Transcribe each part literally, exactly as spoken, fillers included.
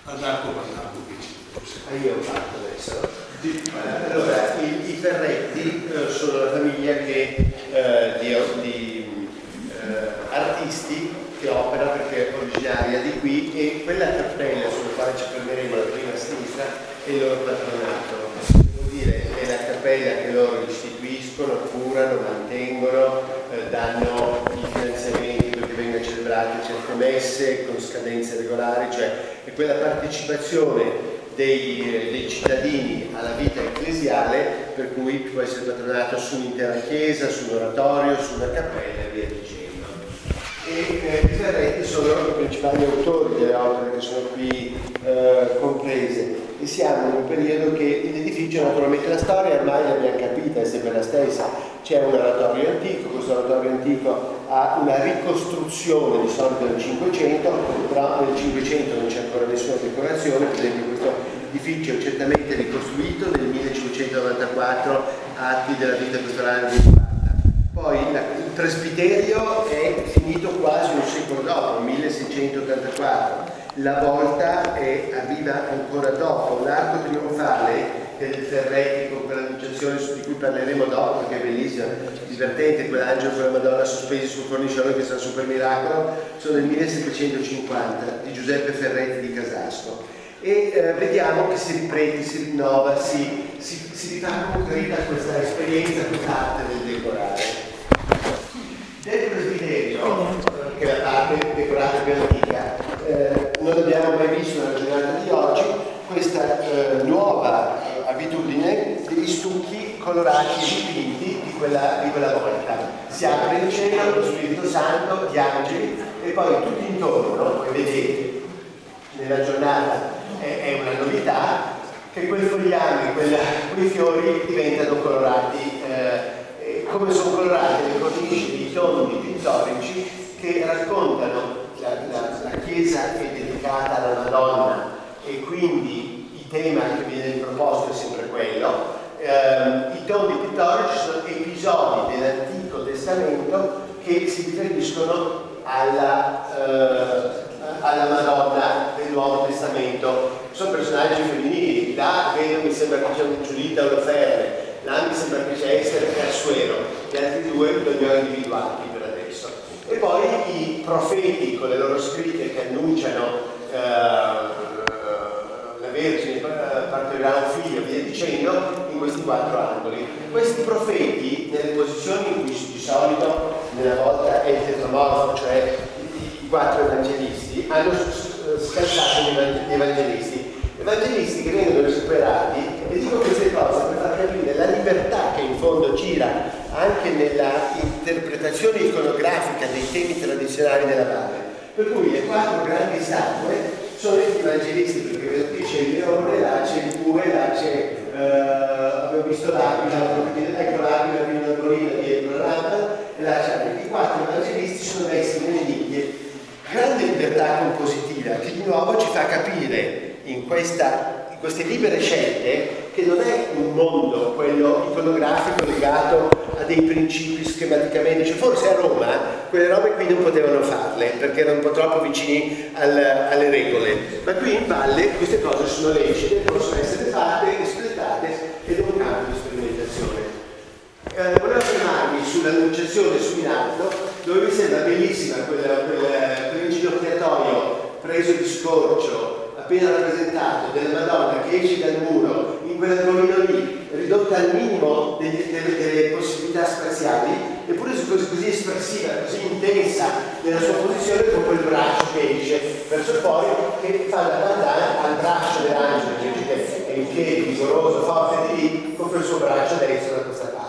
ad arco parlato. Ah, io ho fatto adesso. Allora, i, i Ferretti eh, sono la famiglia che, eh, di, di eh, artisti che opera, perché è originaria di qui, e quella cappella sulla quale ci fermeremo, la prima a sinistra, è il loro patronato. Vuol dire, è la cappella che loro istituiscono, curano, mantengono, eh, danno i finanziamenti perché vengono celebrate certe messe con scadenze regolari, cioè è quella partecipazione Dei, dei cittadini alla vita ecclesiale, per cui può essere patronato su un'intera chiesa, su un oratorio, su una cappella e via dicendo. E eh, i Ferretti sono i principali autori delle opere che sono qui eh, comprese, e siamo in un periodo che l'edificio, naturalmente la storia ormai l'abbiamo capita, è sempre la stessa. C'è un oratorio antico, questo oratorio antico ha una ricostruzione di solito nel Cinquecento, però nel Cinquecento non c'è ancora nessuna decorazione. Per esempio questo edificio è certamente ricostruito nel millecinquecentonovantaquattro, atti della vita pastorale di Sparta. Poi la, il presbiterio è finito quasi un secolo dopo, milleseicentottantaquattro. La volta è, arriva ancora dopo. L'arco trionfale del Ferretti con quell'annunciazione di cui parleremo dopo, perché è bellissima, divertente, quell'angelo con la Madonna sospesi sul cornicione, che è un super miracolo, sono del millesettecentocinquanta di Giuseppe Ferretti di Casasco. E eh, vediamo che si riprende, si rinnova, si, si, si rifà concreta questa esperienza, questa arte del decorare. Del presbiterio, che è la parte decorata più antica, eh, non abbiamo mai visto nella giornata di oggi questa eh, nuova eh, abitudine degli stucchi colorati e dipinti di quella, di quella volta. Si apre il cielo, lo Spirito Santo, gli angeli, e poi tutto intorno, come vedete nella giornata è, è una novità, che quei fogliami, quella, quei fiori diventano colorati, eh, come sono colorate le cornici dei tondi pittorici che raccontano la, la, la chiesa è dedicata alla Madonna, e quindi il tema che viene proposto è sempre quello. Eh, I tondi pittorici sono episodi dell'Antico Testamento che si riferiscono alla, eh, alla Madonna del Nuovo Testamento. Sono personaggi femminili, là vedo mi sembra che c'è un Giulita Oloferne, là mi sembra che c'è Esther e Assuero, gli altri due li ho individuati per adesso. E poi i profeti con le loro scritte che annunciano eh, la Vergine partorirà un figlio, via dicendo, in questi quattro angoli. Questi profeti, nelle posizioni in cui di solito nella volta è il tetromorfo, cioè i quattro evangelisti, hanno scalzato gli evangelisti. Evangelisti che vengono recuperati, e dico queste cose per far capire la libertà che in fondo gira anche nella interpretazione iconografica dei temi tradizionali della valle. Per cui le quattro grandi statue sono gli evangelisti, perché qui c'è il leone, là c'è il bue, là c'è, eh, abbiamo visto l'aquila, ecco l'aquila, viene una collina dietro la lampada, e là c'è i quattro evangelisti sono messi nelle nicchie. Grande libertà compositiva che di nuovo ci fa capire in, questa, in queste libere scelte che non è un mondo, quello iconografico, legato a dei principi schematicamente, cioè forse a Roma quelle robe qui non potevano farle perché erano un po' troppo vicini al, alle regole, ma qui in valle queste cose sono lecite, possono essere fatte, espletate, ed è un campo di sperimentazione. Eh, volevo fermarmi sull'annunciazione su in alto, dove mi sembra bellissima quella, quella, quell'inginocchiatoio preso di scorcio appena rappresentato della Madonna che esce dal muro in quell'angolino lì, ridotta al minimo delle, delle, delle possibilità spaziali, eppure così, così espressiva, così intensa nella sua posizione, con quel braccio che esce verso fuori, che fa da bandana al braccio dell'angelo che è in piedi, vigoroso, forte di lì, con quel suo braccio destro da questa parte.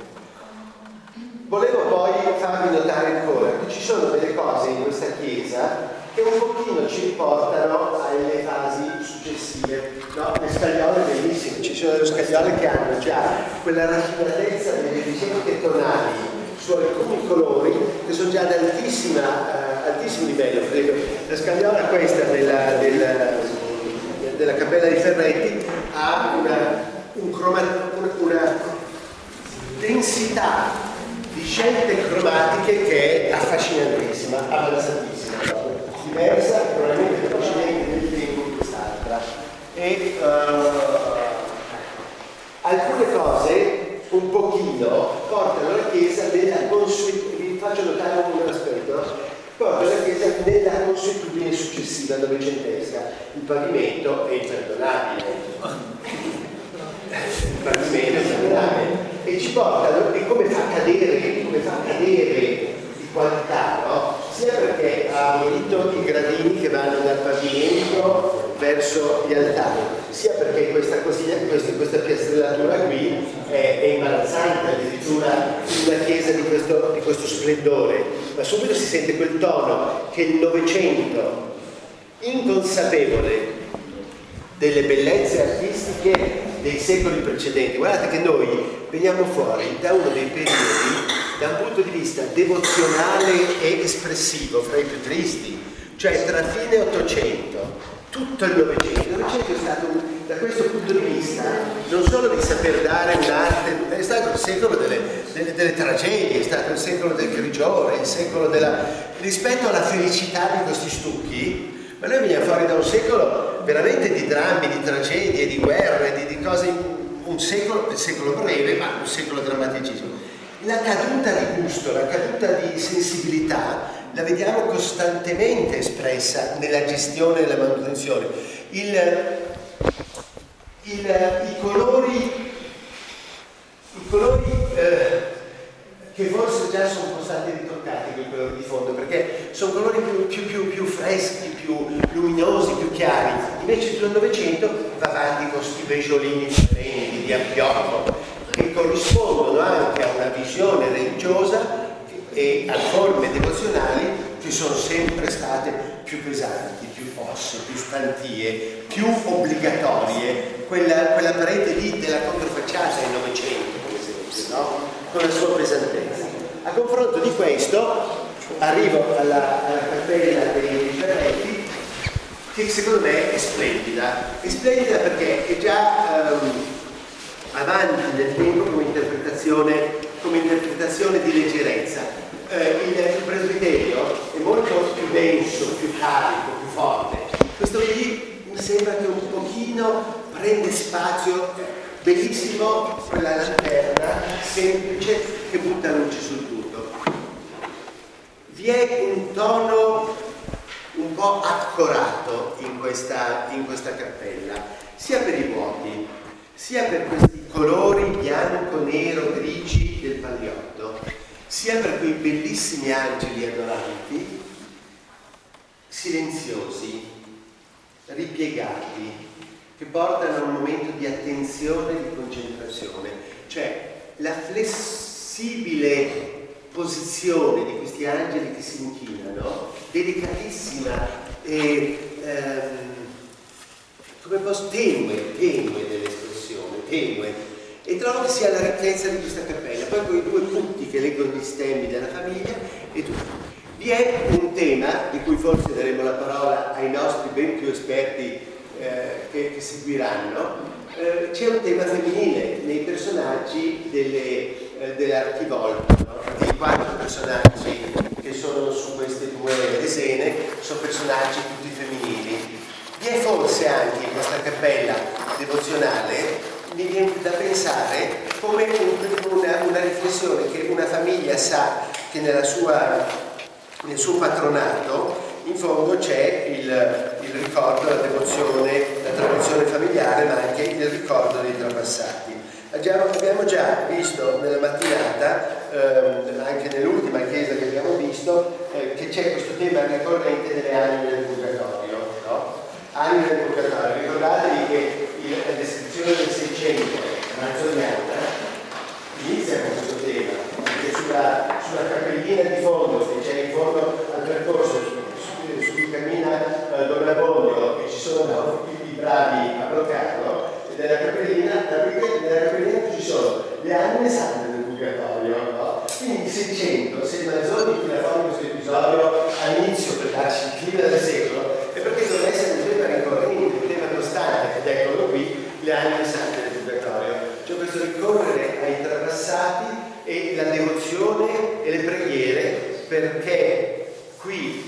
Volevo poi farvi notare ancora che ci sono delle cose in questa chiesa che un pochino ci riportano alle fasi successive. No? Le scagliole bellissime, ci sono delle scagliole che hanno già quella raffinatezza delle ricerche tonali su alcuni colori che sono già ad altissima, uh, altissimo livello. Per esempio, la scagliola questa della, della, della Cappella di Ferretti ha una, un croma, una, una densità di scelte cromatiche che è affascinantissima, avanzatissima, diversa probabilmente precedente nel tempo in questa quest'altra. E uh, alcune cose un pochino portano la Chiesa nella consuetudine, vi faccio notare un aspetto, portano la Chiesa nella consuetudine successiva novecentesca. Il pavimento è imperdonabile, il pavimento è imperdonabile e ci portano, e come fa cadere, come fa cadere di qualità, no? Sia perché ha abolito i gradini che vanno dal pavimento verso gli altari, sia perché questa, cosina, questa, questa piastrellatura qui è, è imbarazzante, addirittura in una chiesa di questo, di questo splendore, ma subito si sente quel tono che il Novecento, inconsapevole delle bellezze artistiche dei secoli precedenti. Guardate che noi veniamo fuori da uno dei periodi, da un punto di vista devozionale e espressivo, fra i più tristi, cioè tra fine Ottocento tutto il Novecento. Il Novecento è stato, da questo punto di vista, non solo di saper dare un'arte, è stato il secolo delle, delle, delle tragedie, è stato il secolo del grigiore, il secolo della... rispetto alla felicità di questi stucchi. Ma noi veniamo fuori da un secolo veramente di drammi, di tragedie, di guerre, di, di cose, un secolo, il secolo breve, ma un secolo drammaticismo. La caduta di gusto, la caduta di sensibilità la vediamo costantemente espressa nella gestione e nella manutenzione. Il, il, I colori, i colori eh, che forse già sono un po' stati ritoccati, quei colori di fondo, perché sono colori più, più, più, più freschi, più luminosi, più chiari. Invece il Novecento va avanti con questi beggiolini splendidi di abbiocco, che corrispondono anche a una visione religiosa e a forme devozionali che sono sempre state più pesanti, più fosse, più stantie, più obbligatorie. Quella, quella parete lì della controfacciata del Novecento, per esempio, no? Con la sua pesantezza. A confronto di questo arrivo alla, alla cappella dei Ferretti, che secondo me è splendida. È splendida perché è già um, avanti nel tempo come interpretazione, come interpretazione di leggerezza. Eh, il, il presbiterio è molto più denso, più carico, più forte. Questo qui mi sembra che un pochino prende spazio, bellissimo quella lanterna semplice che butta luce sul tutto. Vi è un tono un po' accorato in questa, in questa cappella, sia per i vuoti, sia per questi colori bianco, nero, grigi del Pagliotto, sia per quei bellissimi angeli adoranti, silenziosi, ripiegati, che portano a un momento di attenzione e di concentrazione. Cioè la flessibile posizione di questi angeli che si inchinano, delicatissima e ehm, come posso tenue, tenue dell'espressione, tenue. E trovo che sia la ricchezza di questa cappella. Poi quei due punti che leggono gli stemmi della famiglia e tutto. Vi è un tema di cui forse daremo la parola ai nostri ben più esperti eh, che, che seguiranno. Eh, c'è un tema femminile nei personaggi delle, eh, dell'archivolta, no? I quattro personaggi che sono su queste due lesene sono personaggi tutti femminili. Vi è forse anche in questa cappella devozionale, mi viene da pensare, come una, una riflessione che una famiglia sa che nella sua, nel suo patronato in fondo c'è il, il ricordo, la devozione, la tradizione familiare, ma anche il ricordo dei trapassati. Abbiamo, abbiamo già visto nella mattinata, ehm, anche nell'ultima chiesa che abbiamo visto, eh, che c'è questo tema ricorrente delle anime del purgatorio, no? Anime del purgatorio. Ricordatevi che la descrizione del Seicento mazzoniana inizia con questo tema, perché sulla, sulla cappellina di fondo, che c'è in fondo al percorso su, su, su cui cammina eh, Don Abbondio e ci sono i, i bravi a bloccarlo, nella cappellina, nella cappellina ci sono le anime sante del purgatorio, no? Quindi il Seicento, se Manzoni tira fuori questo episodio all'inizio per darci il clima del secolo, è perché doveva essere un tema ricorrente, un tema costante, ed eccolo qui, le anime sante del purgatorio. Cioè questo ricorrere ai trapassati e la devozione e le preghiere, perché qui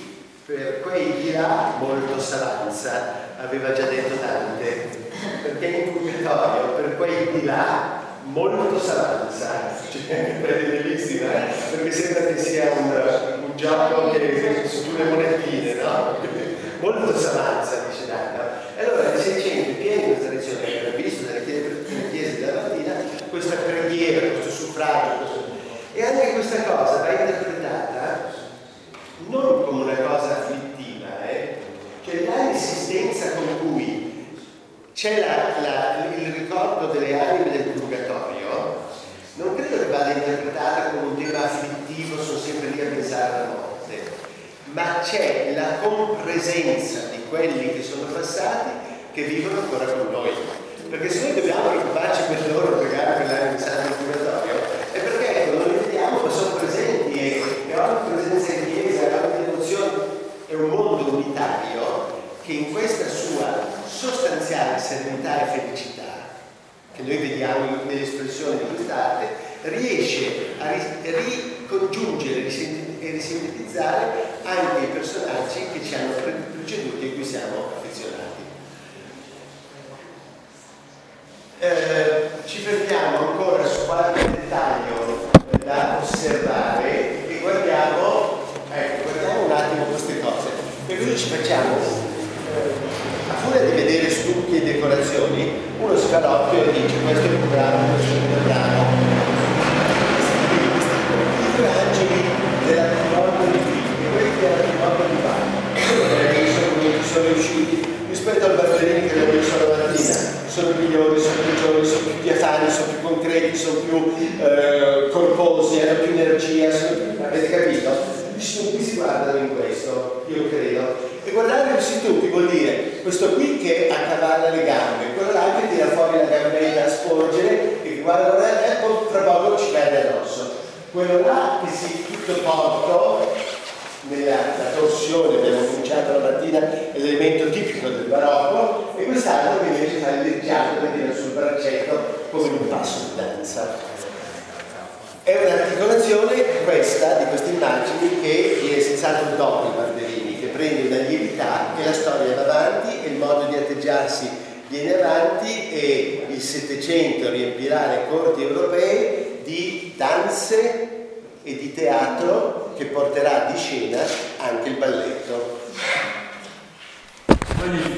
per quei di là molto s'avanza, aveva già detto Dante, perché in purgatorio per quei di là molto s'avanza, cioè è bellissima, eh? Perché sembra che sia un, un gioco che su due monetine, no? Molto s'avanza, dice Dante. E allora nel Seicento, pieno di questa tradizione che era visto nelle chiese, nelle chiese della mattina, questa preghiera, questo suffragio, questo... e anche questa cosa va interpretata non come una cosa afflittiva, eh? Cioè l'insistenza con cui c'è la, la, il ricordo delle anime del purgatorio, non credo che vada interpretata come un tema afflittivo, sono sempre lì a pensare alla morte, ma c'è la compresenza di quelli che sono passati, che vivono ancora con noi. Perché se noi dobbiamo preoccuparci per loro, pregare per l'anima di santo del purgatorio, è perché ecco, non li vediamo, ma sono presenti e, e ogni presenza in chiesa, ogni devozione è un mondo unitario che in questa sua sostanziale serenità e felicità, che noi vediamo nell'espressione di quest'arte, riesce a ricongiungere e risintetizzare anche i personaggi che ci hanno preceduti e cui siamo affezionati. Eh, ci fermiamo ancora su qualche dettaglio da osservare e guardiamo, ecco, guardiamo un attimo queste cose. E così ci facciamo, eh, a furia di vedere stucchi e decorazioni, uno scalotto e dice questo è più bravo, questo è più bravo. I due angeli della ricordo di Filippo, quelli della ricordo di Paolo, sono riusciti rispetto al Barberini che abbiamo visto la mattina. Sono migliori, sono più giovani, sono più diafani, sono più concreti, sono più eh, corposi, hanno più energia, sono più... avete capito? Tutti si guardano in questo, io credo. E guardare questi tutti vuol dire questo qui che accavalla le gambe, quello là che tira fuori la gambetta a sporgere e che guarda e poi tra poco ci cade addosso. Quello là che si tutto porto nella torsione, abbiamo cominciato la mattina, è l'elemento tipico del barocco, e quest'altro che invece fa il leggiato che viene sul braccetto come in un passo di danza. È un'articolazione questa di queste immagini che viene senz'altro dopo i Barberini, che prende una lievità e la storia va avanti e il modo di atteggiarsi viene avanti e il Settecento riempirà le corti europee di danze e di teatro che porterà di scena anche il balletto.